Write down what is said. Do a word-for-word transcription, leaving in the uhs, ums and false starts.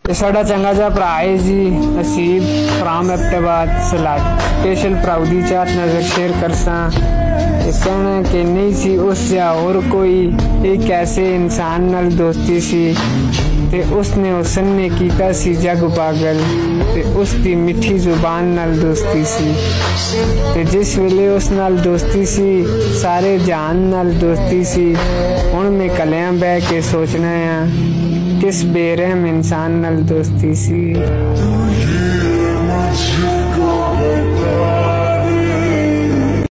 ਇਹ ਸਾਡਾ ਚੰਗਾ ਜਿਹਾ ਭਰਾ ਹੈ ਜੀ Naseeb from Ahmedabad salad special ਭਰਾਉ ਦੀ ਚਾਹਤ ਨਜ਼ਰ ਸ਼ੇਅਰ ਕਰਸਾਂ ਇਹ ਕਹਿਣਾ ਕਿ ਨਹੀਂ ਸੀ ਉਸ ਜਾਂ ਹੋਰ ਕੋਈ ਇੱਕ ਐਸੇ ਇਨਸਾਨ ਨਾਲ ਦੋਸਤੀ ਸੀ ਤੇ ਉਸਨੇ ਹੁਸਨ ਨੇ ਕੀਤਾ ਸੀ ਜਗ ਪਾਗਲ ਤੇ ਉਸ ਦੀ ਮਿੱਠੀ ਜ਼ੁਬਾਨ ਨਾਲ ਦੋਸਤੀ ਸੀ ਤੇ ਜਿਸ ਵੇਲੇ ਉਸ ਨਾਲ ਦੋਸਤੀ ਸੀ ਸਾਰੇ ਜਹਾਨ ਨਾਲ ਦੋਸਤੀ ਸੀ। ਹੁਣ ਮੈਂ ਕਲਿਆਂ ਬਹਿ ਕੇ ਸੋਚਣਾ ਆ ਕਿਸ ਬੇਰਹਿਮ ਇਨਸਾਨ ਨਾਲ ਦੋਸਤੀ ਸੀ।